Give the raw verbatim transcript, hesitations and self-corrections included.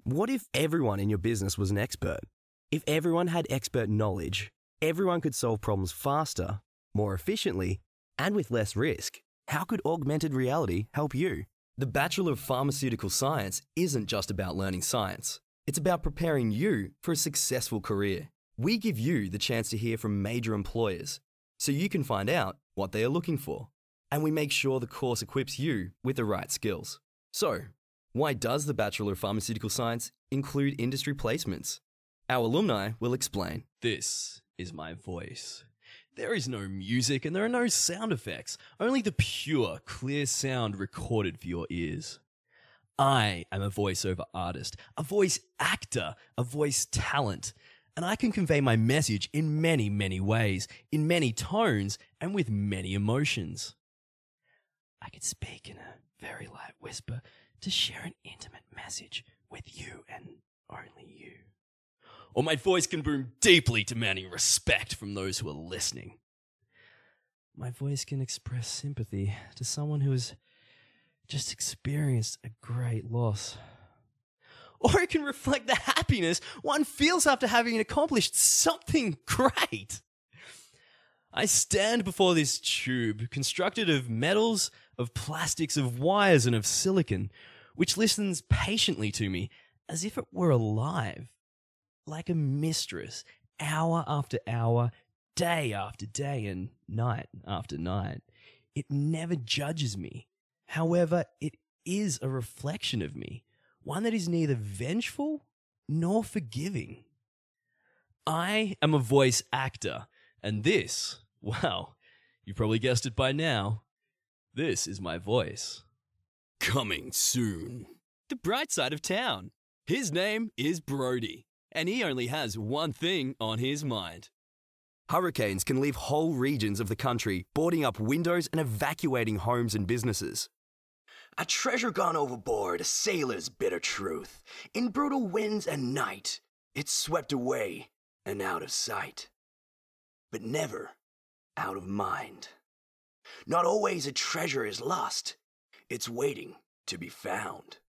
What if everyone in your business was an expert? If everyone had expert knowledge, everyone could solve problems faster, more efficiently, and with less risk. How could augmented reality help you? The Bachelor of Pharmaceutical Science isn't just about learning science. It's about preparing you for a successful career. We give you the chance to hear from major employers so you can find out what they are looking for. And we make sure the course equips you with the right skills. So, why does the Bachelor of Pharmaceutical Science include industry placements? Our alumni will explain. This is my voice. There is no music and there are no sound effects, only the pure, clear sound recorded for your ears. I am a voiceover artist, a voice actor, a voice talent, and I can convey my message in many, many ways, in many tones, and with many emotions. I can speak in a very light whisper to share an intimate message with you and only you. Or my voice can boom deeply, demanding respect from those who are listening. My voice can express sympathy to someone who has just experienced a great loss. Or it can reflect the happiness one feels after having accomplished something great. I stand before this tube, constructed of metals, of plastics, of wires, and of silicon, which listens patiently to me as if it were alive. Like a mistress, hour after hour, day after day, and night after night. It never judges me. However, it is a reflection of me, one that is neither vengeful nor forgiving. I am a voice actor, and this, well, you probably guessed it by now, this is my voice. Coming soon. The bright side of town. His name is Brody. And he only has one thing on his mind. Hurricanes can leave whole regions of the country, boarding up windows and evacuating homes and businesses. A treasure gone overboard, a sailor's bitter truth. In brutal winds and night, it's swept away and out of sight. But never out of mind. Not always a treasure is lost. It's waiting to be found.